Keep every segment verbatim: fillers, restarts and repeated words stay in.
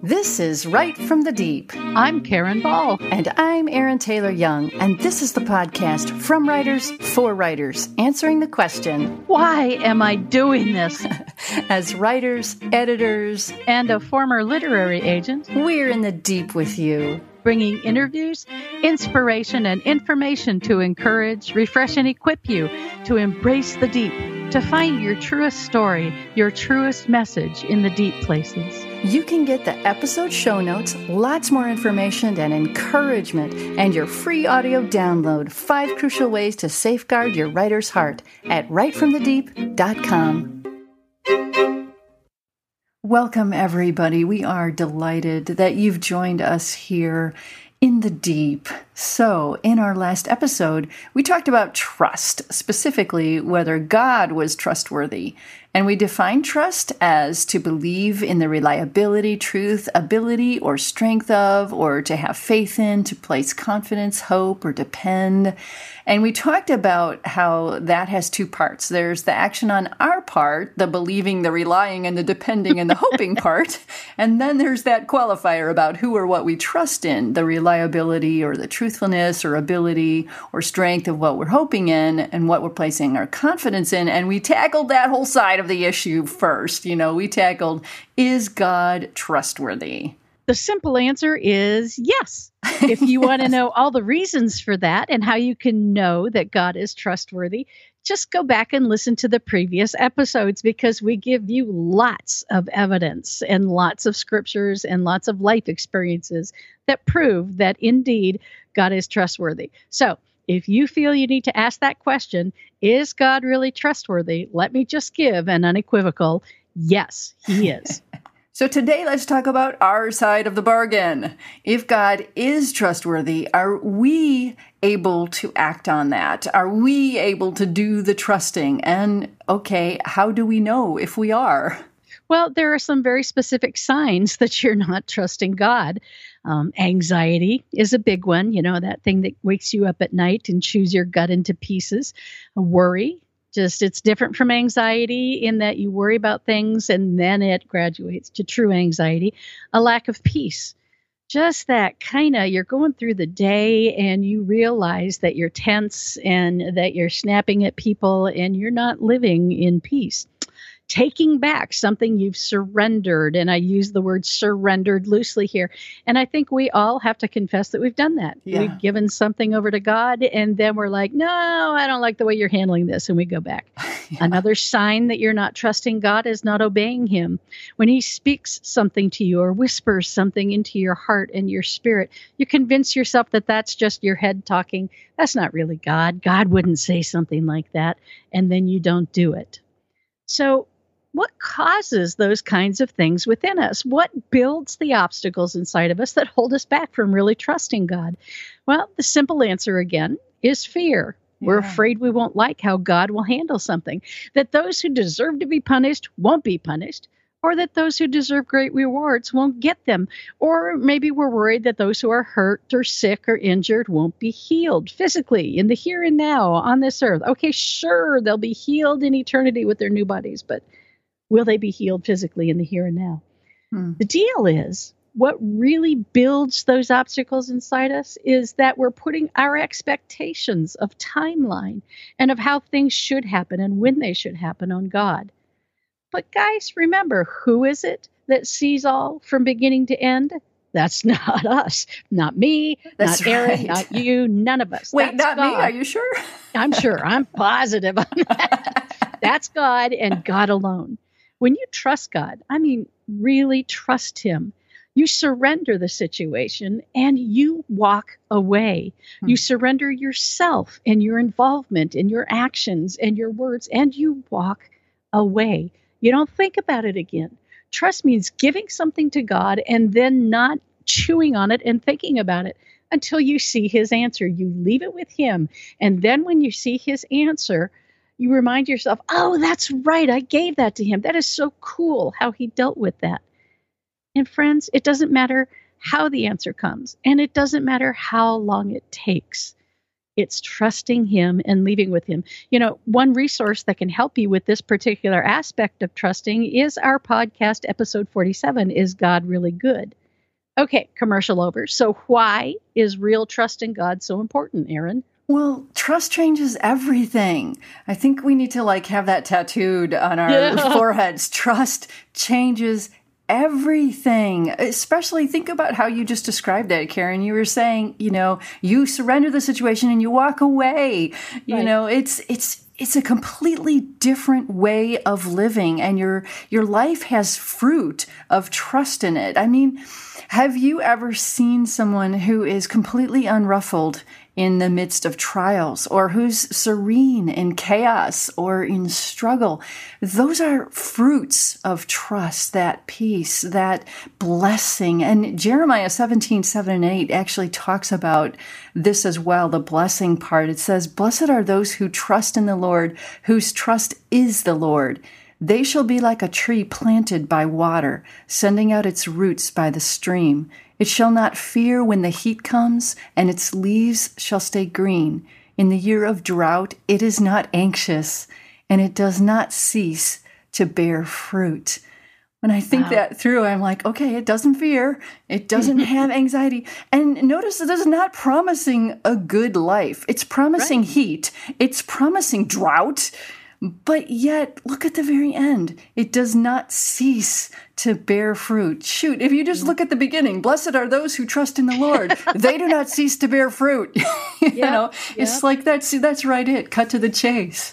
This is Right from the Deep. I'm Karen Ball. And I'm Erin Taylor Young. And this is the podcast from writers for writers, answering the question, why am I doing this? As writers, editors, and a former literary agent, we're in the deep with you, bringing interviews, inspiration, and information to encourage, refresh, and equip you to embrace the deep, to find your truest story, your truest message in the deep places. You can get the episode show notes, lots more information and encouragement, and your free audio download, Five Crucial Ways to Safeguard Your Writer's Heart, at right from the deep dot com. Welcome, everybody. We are delighted that you've joined us here in the deep. So, in our last episode, we talked about trust, specifically whether God was trustworthy. And we defined trust as to believe in the reliability, truth, ability, or strength of, or to have faith in, to place confidence, hope, or depend. And we talked about how that has two parts. There's the action on our part, the believing, the relying, and the depending, and the hoping part. And then there's that qualifier about who or what we trust in, the reliability or the truthfulness or ability or strength of what we're hoping in and what we're placing our confidence in. And we tackled that whole side of the issue first. You know, we tackled, is God trustworthy? The simple answer is yes. If you want to know all the reasons for that and how you can know that God is trustworthy, just go back and listen to the previous episodes, because we give you lots of evidence and lots of scriptures and lots of life experiences that prove that indeed God is trustworthy. So if you feel you need to ask that question, is God really trustworthy? Let me just give an unequivocal yes, he is. So today, let's talk about our side of the bargain. If God is trustworthy, are we able to act on that? Are we able to do the trusting? And, okay, how do we know if we are? Well, there are some very specific signs that you're not trusting God. Um, anxiety is a big one, you know, that thing that wakes you up at night and chews your gut into pieces. Worry. Just it's different from anxiety in that you worry about things and then it graduates to true anxiety. A lack of peace. Just that kind of you're going through the day and you realize that you're tense and that you're snapping at people and you're not living in peace. Taking back something you've surrendered, and I use the word surrendered loosely here. And I think we all have to confess that we've done that. Yeah. We've given something over to God, and then we're like, no, I don't like the way you're handling this, and we go back. Yeah. Another sign that you're not trusting God is not obeying him. When he speaks something to you or whispers something into your heart and your spirit, you convince yourself that that's just your head talking. That's not really God. God wouldn't say something like that, and then you don't do it. So, what causes those kinds of things within us? What builds the obstacles inside of us that hold us back from really trusting God? Well, the simple answer again is fear. Yeah. We're afraid we won't like how God will handle something, that those who deserve to be punished won't be punished, or that those who deserve great rewards won't get them. Or maybe we're worried that those who are hurt or sick or injured won't be healed physically in the here and now on this earth. Okay, sure, they'll be healed in eternity with their new bodies, but will they be healed physically in the here and now? Hmm. The deal is, what really builds those obstacles inside us is that we're putting our expectations of timeline and of how things should happen and when they should happen on God. But guys, remember, who is it that sees all from beginning to end? That's not us. Not me, That's not Erin, right. Not you, none of us. Wait, That's not me? God. Are you sure? I'm sure. I'm positive on that. That's God and God alone. When you trust God, I mean, really trust him, you surrender the situation and you walk away. Hmm. You surrender yourself and your involvement and your actions and your words, and you walk away. You don't think about it again. Trust means giving something to God and then not chewing on it and thinking about it until you see his answer. You leave it with him. And then when you see his answer, you remind yourself, oh, that's right, I gave that to him. That is so cool how he dealt with that. And friends, it doesn't matter how the answer comes, and it doesn't matter how long it takes. It's trusting him and leaving with him. You know, one resource that can help you with this particular aspect of trusting is our podcast, episode forty-seven, Is God Really Good? Okay, commercial over. So why is real trust in God so important, Erin? Well, trust changes everything. I think we need to like have that tattooed on our Yeah. foreheads. Trust changes everything. Especially think about how you just described that, Karen. You were saying, you know, you surrender the situation and you walk away. You Right. know, it's it's it's a completely different way of living, and your your life has fruit of trust in it. I mean, have you ever seen someone who is completely unruffled in the midst of trials, or who's serene in chaos or in struggle? Those are fruits of trust, that peace, that blessing. And Jeremiah seventeen, seven and eight actually talks about this as well, the blessing part. It says, "Blessed are those who trust in the Lord, whose trust is the Lord. They shall be like a tree planted by water, sending out its roots by the stream. It shall not fear when the heat comes, and its leaves shall stay green. In the year of drought, it is not anxious, and it does not cease to bear fruit." When I think Wow. that through, I'm like, okay, it doesn't fear. It doesn't have anxiety. And notice that this is not promising a good life. It's promising Right. heat. It's promising drought. But yet, look at the very end. It does not cease to bear fruit. Shoot, if you just look at the beginning, blessed are those who trust in the Lord. They do not cease to bear fruit. you Yep, know, it's yep. like that's that's right. It cut to the chase.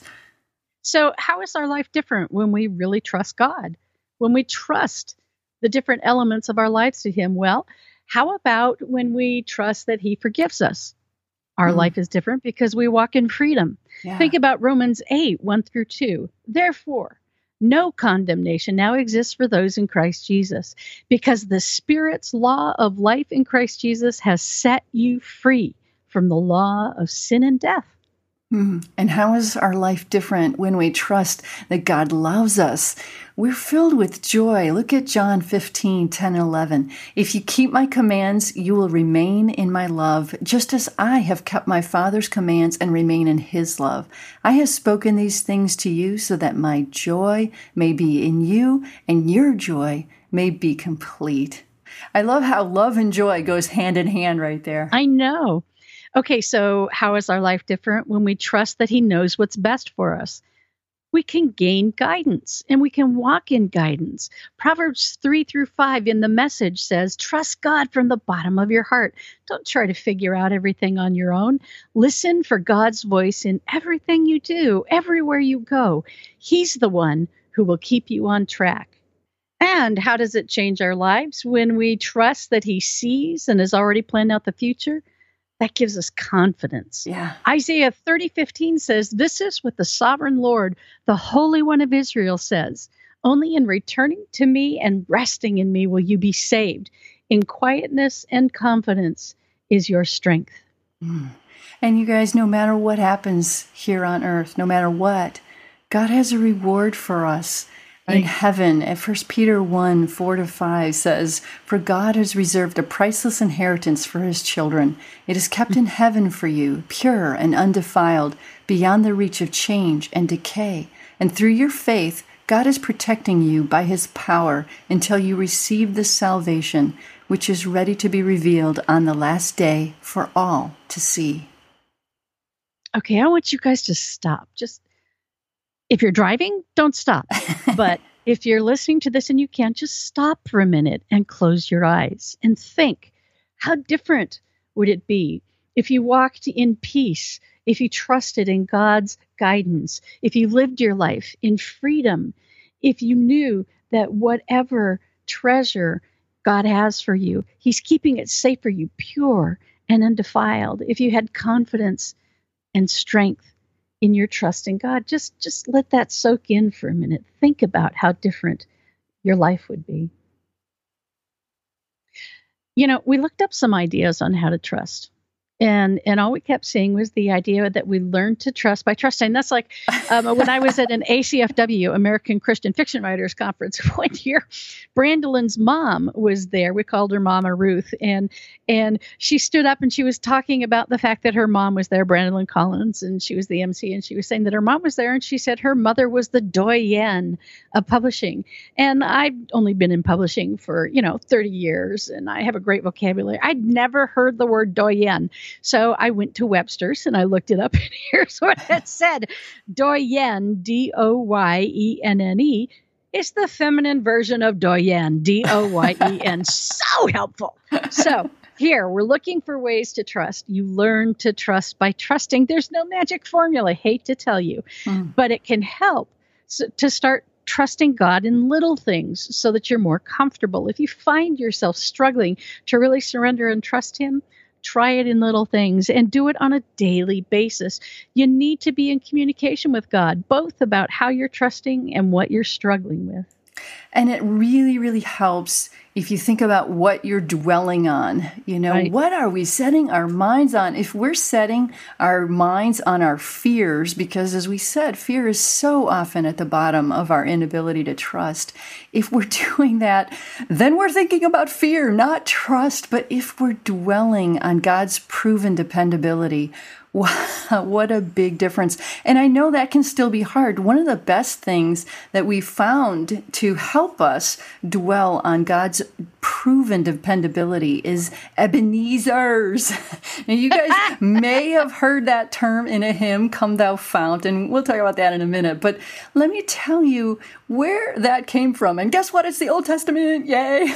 So how is our life different when we really trust God? When we trust the different elements of our lives to him? Well, how about when we trust that he forgives us? Our Mm. life is different because we walk in freedom. Yeah. Think about Romans eight, one through two. Therefore, no condemnation now exists for those in Christ Jesus, because the Spirit's law of life in Christ Jesus has set you free from the law of sin and death. Mm. And how is our life different when we trust that God loves us? We're filled with joy. Look at John fifteen, ten, and eleven. If you keep my commands, you will remain in my love, just as I have kept my Father's commands and remain in his love. I have spoken these things to you so that my joy may be in you and your joy may be complete. I love how love and joy goes hand in hand right there. I know. Okay, so how is our life different when we trust that he knows what's best for us? We can gain guidance and we can walk in guidance. Proverbs three through five in the Message says, trust God from the bottom of your heart. Don't try to figure out everything on your own. Listen for God's voice in everything you do, everywhere you go. He's the one who will keep you on track. And how does it change our lives when we trust that he sees and has already planned out the future? That gives us confidence. Yeah. Isaiah thirty fifteen says, this is what the sovereign Lord, the Holy One of Israel says. Only in returning to me and resting in me will you be saved. In quietness and confidence is your strength. Mm. And you guys, no matter what happens here on earth, no matter what, God has a reward for us. In Right. heaven, at First Peter one, four to five says, for God has reserved a priceless inheritance for his children. It is kept in heaven for you, pure and undefiled, beyond the reach of change and decay. And through your faith, God is protecting you by his power until you receive the salvation, which is ready to be revealed on the last day for all to see. Okay, I want you guys to stop. Just if you're driving, don't stop. But if you're listening to this and you can, just stop for a minute and close your eyes and think, how different would it be if you walked in peace, if you trusted in God's guidance, if you lived your life in freedom, if you knew that whatever treasure God has for you, he's keeping it safe for you, pure and undefiled, if you had confidence and strength in your trust in God. Just, just let that soak in for a minute. Think about how different your life would be. You know, we looked up some ideas on how to trust. And and all we kept seeing was the idea that we learned to trust by trusting. That's like um, when I was at an A C F W, American Christian Fiction Writers Conference one year. Brandolin's mom was there. We called her Mama Ruth, and and she stood up and she was talking about the fact that her mom was there, Brandolin Collins, and she was the M C, and she was saying that her mom was there, and she said her mother was the doyenne of publishing. And I've only been in publishing for you know thirty years, and I have a great vocabulary. I'd never heard the word doyenne. So I went to Webster's and I looked it up, and here's what it said. Doyenne, D O Y E N N E, is the feminine version of doyen, D O Y E N. So helpful. So here, we're looking for ways to trust. You learn to trust by trusting. There's no magic formula, hate to tell you, mm. but it can help so, to start trusting God in little things so that you're more comfortable. If you find yourself struggling to really surrender and trust Him, try it in little things and do it on a daily basis. You need to be in communication with God, both about how you're trusting and what you're struggling with. And it really, really helps if you think about what you're dwelling on. You know, right. What are we setting our minds on? If we're setting our minds on our fears, because as we said, fear is so often at the bottom of our inability to trust. If we're doing that, then we're thinking about fear, not trust. But if we're dwelling on God's proven dependability, wow, what a big difference. And I know that can still be hard. One of the best things that we found to help us dwell on God's proven dependability is Ebenezer's. Now, you guys may have heard that term in a hymn, Come Thou Fount, and we'll talk about that in a minute. But let me tell you where that came from. And guess what? It's the Old Testament. Yay.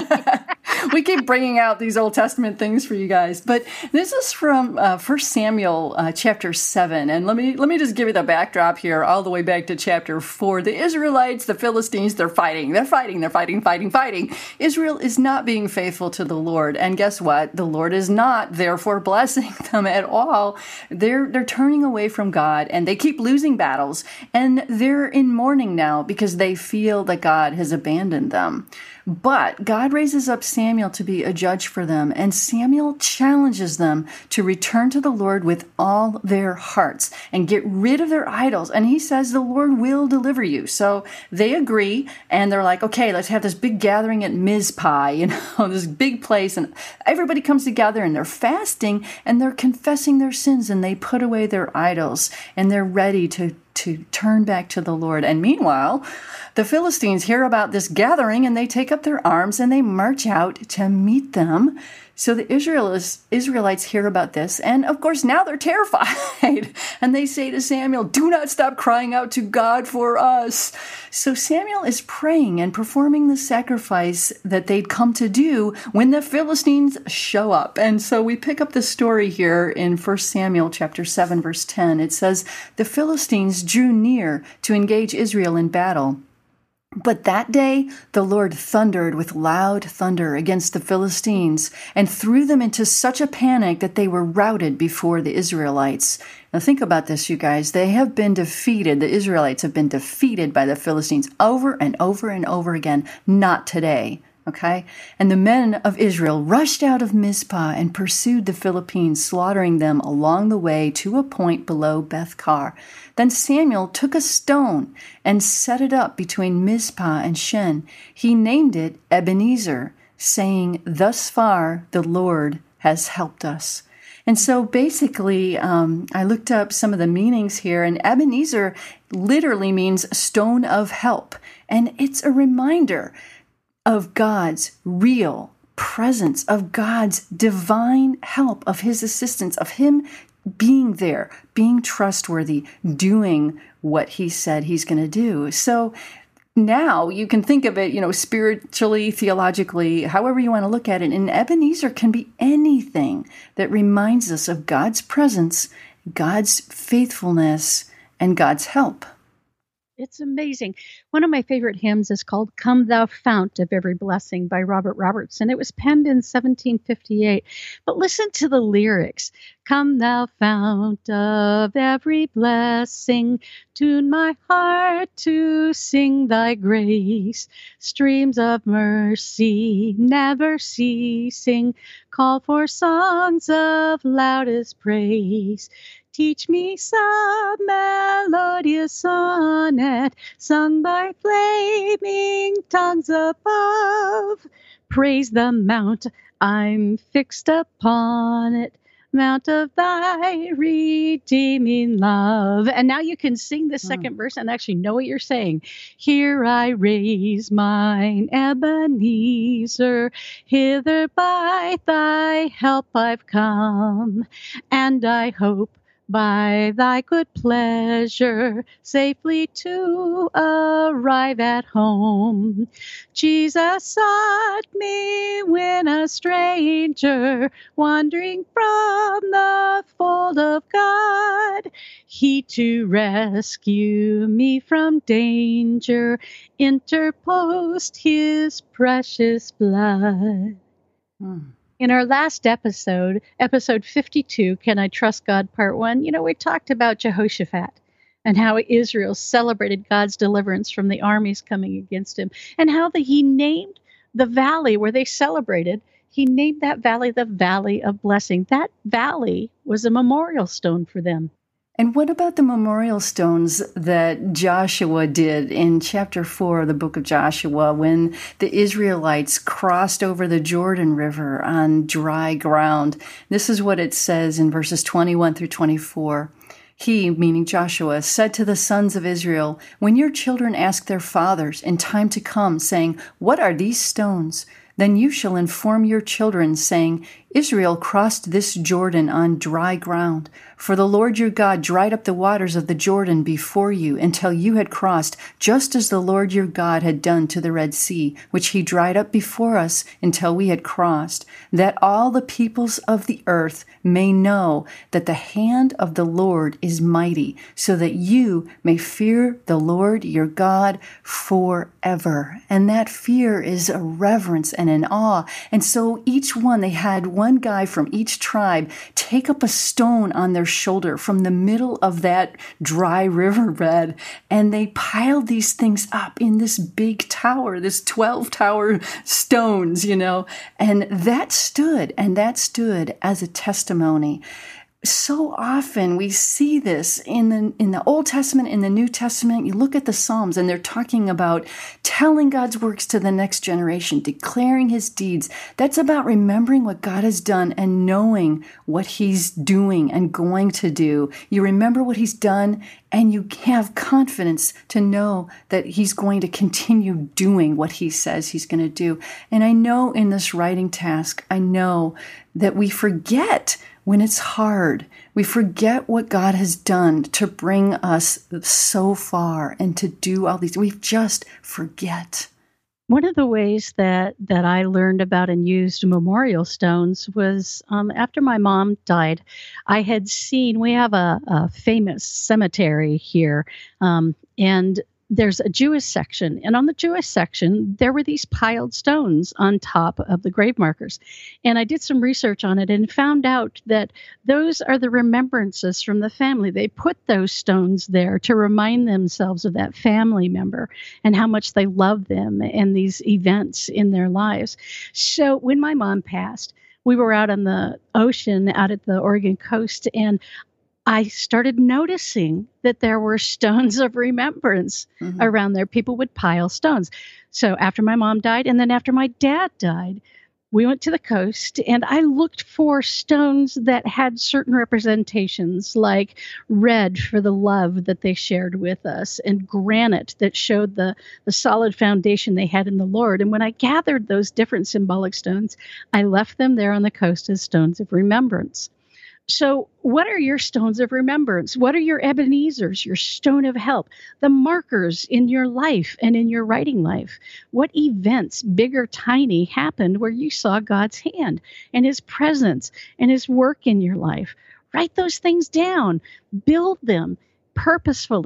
We keep bringing out these Old Testament things for you guys. But this is from uh, First Samuel uh, chapter seven. And let me let me just give you the backdrop here all the way back to chapter four. The Israelites, the Philistines, they're fighting. They're fighting. They're fighting, fighting, fighting. Israel is not being faithful to the Lord. And guess what? The Lord is not therefore blessing them at all. They're, they're turning away from God, and they keep losing battles. And they're in mourning now because they feel that God has abandoned them. But God raises up Samuel to be a judge for them, and Samuel challenges them to return to the Lord with all their hearts and get rid of their idols. And he says the Lord will deliver you. So they agree, and they're like, okay, let's have this big gathering at Mizpah, you know, this big place, and everybody comes together, and they're fasting, and they're confessing their sins, and they put away their idols, and they're ready to to turn back to the Lord. And meanwhile, the Philistines hear about this gathering, and they take up their arms and they march out to meet them. So the Israelites, Israelites hear about this, and of course now they're terrified. And they say to Samuel, do not stop crying out to God for us. So Samuel is praying and performing the sacrifice that they'd come to do when the Philistines show up. And so we pick up the story here in First Samuel chapter seven, verse ten. It says, the Philistines drew near to engage Israel in battle. But that day the Lord thundered with loud thunder against the Philistines and threw them into such a panic that they were routed before the Israelites. Now think about this, you guys. They have been defeated. The Israelites have been defeated by the Philistines over and over and over again. Not today. Okay? And the men of Israel rushed out of Mizpah and pursued the Philistines, slaughtering them along the way to a point below Beth-kar. Then Samuel took a stone and set it up between Mizpah and Shen. He named it Ebenezer, saying, thus far the Lord has helped us. And so basically, um, I looked up some of the meanings here, and Ebenezer literally means stone of help. And it's a reminder of God's real presence, of God's divine help, of his assistance, of him being there, being trustworthy, doing what he said he's going to do. So now you can think of it, you know, spiritually, theologically, however you want to look at it. And Ebenezer can be anything that reminds us of God's presence, God's faithfulness, and God's help. It's amazing. One of my favorite hymns is called Come Thou Fount of Every Blessing by Robert Robertson. It was penned in seventeen fifty-eight. But listen to the lyrics. Come thou fount of every blessing, tune my heart to sing thy grace. Streams of mercy never ceasing, call for songs of loudest praise. Teach me some melodious sonnet, sung by flaming tongues above. Praise the mount I'm fixed upon it, mount of thy redeeming love. And now you can sing the second mm. verse and actually know what you're saying. Here I raise mine Ebenezer, hither by thy help I've come, and I hope by thy good pleasure safely to arrive at home. Jesus sought me when a stranger, wandering from the fold of God. He to rescue me from danger interposed his precious blood. Hmm. In our last episode, episode fifty-two, Can I Trust God, part one, you know, we talked about Jehoshaphat and how Israel celebrated God's deliverance from the armies coming against him, and how the, he named the valley where they celebrated, he named that valley the Valley of Blessing. That valley was a memorial stone for them. And what about the memorial stones that Joshua did in chapter four of the book of Joshua when the Israelites crossed over the Jordan River on dry ground? This is what it says in verses twenty-one through twenty-four. He, meaning Joshua, said to the sons of Israel, when your children ask their fathers in time to come, saying, what are these stones? Then you shall inform your children, saying, Israel crossed this Jordan on dry ground. For the Lord your God dried up the waters of the Jordan before you until you had crossed, just as the Lord your God had done to the Red Sea, which he dried up before us until we had crossed, that all the peoples of the earth may know that the hand of the Lord is mighty, so that you may fear the Lord your God forever. And that fear is a reverence and an awe. And so each one, they had one guy from each tribe take up a stone on their shoulder from the middle of that dry riverbed, and they piled these things up in this big tower, this twelve tower stones, you know, and that stood, and that stood as a testimony. So often we see this in the in the Old Testament, in the New Testament. You look at the Psalms and they're talking about telling God's works to the next generation, declaring his deeds. That's about remembering what God has done and knowing what he's doing and going to do. You remember what he's done and you have confidence to know that he's going to continue doing what he says he's going to do. And I know in this writing task, I know that we forget when it's hard. We forget what God has done to bring us so far and to do all these. We just forget. One of the ways that, that I learned about and used memorial stones was um, after my mom died, I had seen, we have a, a famous cemetery here, um, and there's a Jewish section, and on the Jewish section, there were these piled stones on top of the grave markers. And I did some research on it and found out that those are the remembrances from the family. They put those stones there to remind themselves of that family member and how much they love them and these events in their lives. So when my mom passed, we were out on the ocean out at the Oregon coast, and I started noticing that there were stones of remembrance mm-hmm. around there. People would pile stones. So after my mom died, and then after my dad died, we went to the coast, and I looked for stones that had certain representations, like red for the love that they shared with us, and granite that showed the, the solid foundation they had in the Lord. And when I gathered those different symbolic stones, I left them there on the coast as stones of remembrance. So what are your stones of remembrance? What are your Ebenezers, your stone of help, the markers in your life and in your writing life? What events, big or tiny, happened where you saw God's hand and his presence and his work in your life? Write those things down, build them purposefully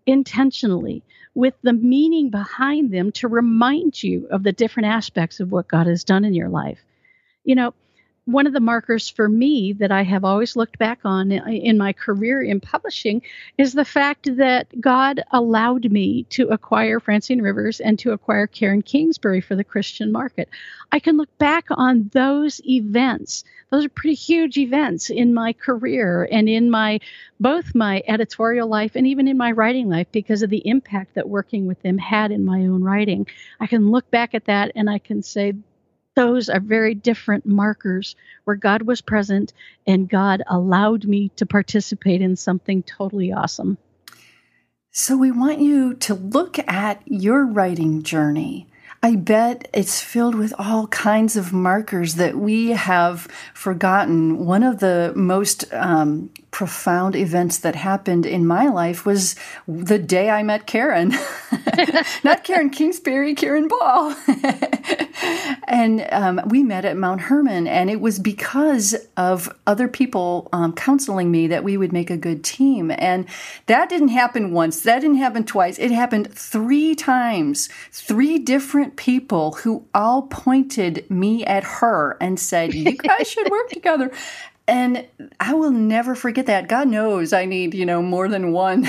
intentionally with the meaning behind them to remind you of the different aspects of what God has done in your life. You know, one of the markers for me that I have always looked back on in my career in publishing is the fact that God allowed me to acquire Francine Rivers and to acquire Karen Kingsbury for the Christian market. I can look back on those events. Those are pretty huge events in my career and in my both my editorial life and even in my writing life because of the impact that working with them had in my own writing. I can look back at that and I can say, those are very different markers where God was present and God allowed me to participate in something totally awesome. So we want you to look at your writing journey. I bet it's filled with all kinds of markers that we have forgotten. One of the most um, profound events that happened in my life was the day I met Karen. Not Karen Kingsbury, Karen Ball. And um, we met at Mount Hermon, and it was because of other people um, counseling me that we would make a good team. And that didn't happen once. That didn't happen twice. It happened three times. Three different people who all pointed me at her and said, you guys should work together. And I will never forget that. God knows I need, you know, more than one,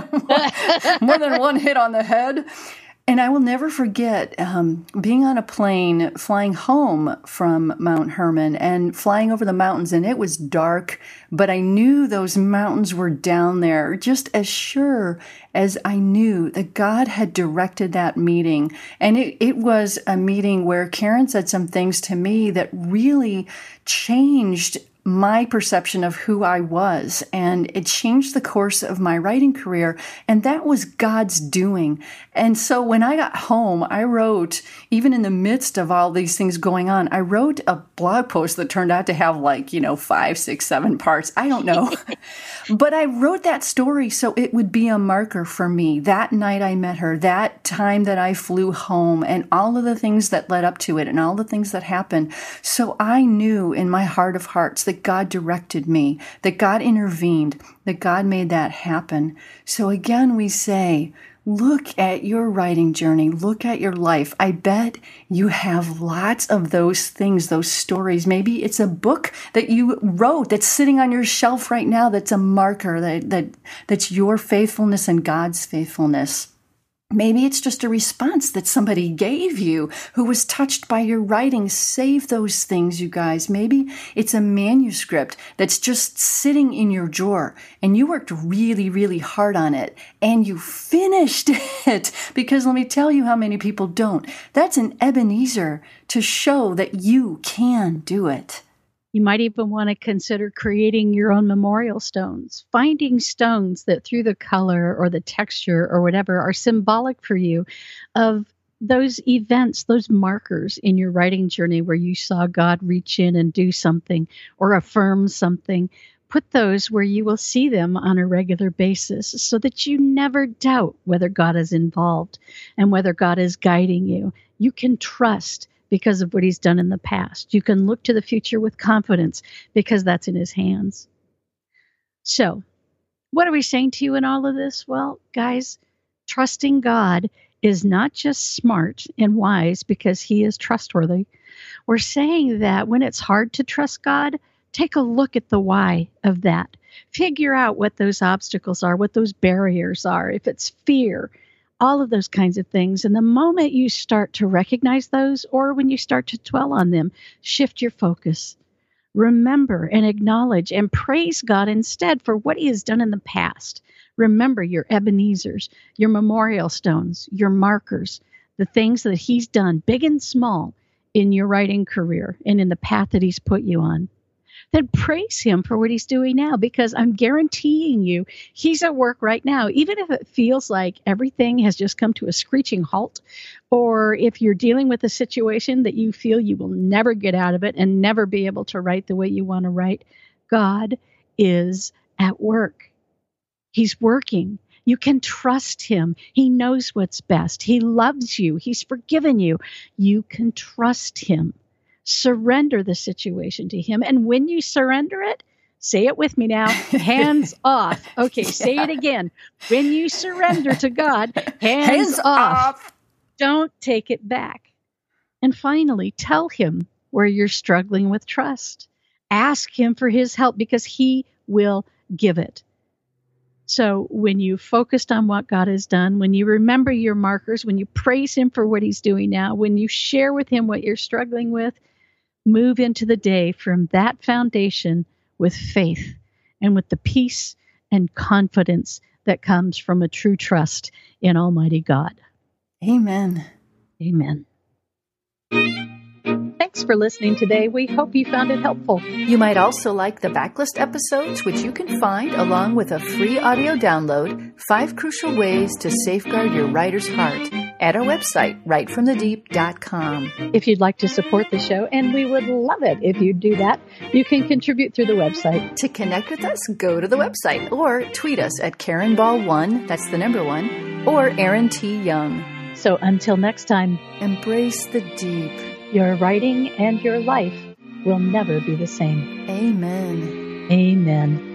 more than one hit on the head. And I will never forget um, being on a plane flying home from Mount Hermon and flying over the mountains. And it was dark, but I knew those mountains were down there just as sure as I knew that God had directed that meeting. And it, it was a meeting where Karen said some things to me that really changed my perception of who I was, and it changed the course of my writing career, and that was God's doing. And so when I got home, I wrote, even in the midst of all these things going on, I wrote a blog post that turned out to have like, you know, five, six, seven parts. I don't know. But I wrote that story so it would be a marker for me. That night I met her, that time that I flew home, and all of the things that led up to it, and all the things that happened. So I knew in my heart of hearts that God directed me, that God intervened, that God made that happen. So again, we say, look at your writing journey. Look at your life. I bet you have lots of those things, those stories. Maybe it's a book that you wrote that's sitting on your shelf right now that's a marker that, that that's your faithfulness and God's faithfulness. Maybe it's just a response that somebody gave you who was touched by your writing. Save those things, you guys. Maybe it's a manuscript that's just sitting in your drawer and you worked really, really hard on it and you finished it, because let me tell you how many people don't. That's an Ebenezer to show that you can do it. You might even want to consider creating your own memorial stones, finding stones that through the color or the texture or whatever are symbolic for you of those events, those markers in your writing journey where you saw God reach in and do something or affirm something. Put those where you will see them on a regular basis so that you never doubt whether God is involved and whether God is guiding you. You can trust because of what he's done in the past. You can look to the future with confidence because that's in his hands. So, what are we saying to you in all of this? Well, guys, trusting God is not just smart and wise because he is trustworthy. We're saying that when it's hard to trust God, take a look at the why of that. Figure out what those obstacles are, what those barriers are. If it's fear, all of those kinds of things. And the moment you start to recognize those, or when you start to dwell on them, shift your focus. Remember and acknowledge and praise God instead for what he has done in the past. Remember your Ebenezers, your memorial stones, your markers, the things that he's done, big and small, in your writing career and in the path that he's put you on. Then praise him for what he's doing now, because I'm guaranteeing you he's at work right now. Even if it feels like everything has just come to a screeching halt, or if you're dealing with a situation that you feel you will never get out of it and never be able to write the way you want to write, God is at work. He's working. You can trust him. He knows what's best. He loves you. He's forgiven you. You can trust him. Surrender the situation to him. And when you surrender it, Say it with me now. Hands off. Okay, yeah. Say it again. When you surrender to God, hands, hands off. off. Don't take it back. And finally, tell him where you're struggling with trust. Ask him for his help because he will give it. So when you focused on what God has done, when you remember your markers, when you praise him for what he's doing now, when you share with him what you're struggling with, move into the day from that foundation with faith and with the peace and confidence that comes from a true trust in Almighty God. Amen. Amen. Thanks for listening today. We hope you found it helpful. You might also like the backlist episodes, which you can find along with a free audio download, Five Crucial Ways to Safeguard Your Writer's Heart, at our website, right from the deep dot com. If you'd like to support the show, and we would love it if you'd do that, you can contribute through the website. To connect with us, go to the website or tweet us at Karen Ball one, that's the number one, or Aaron T. Young. So until next time, embrace the deep. Your writing and your life will never be the same. Amen. Amen.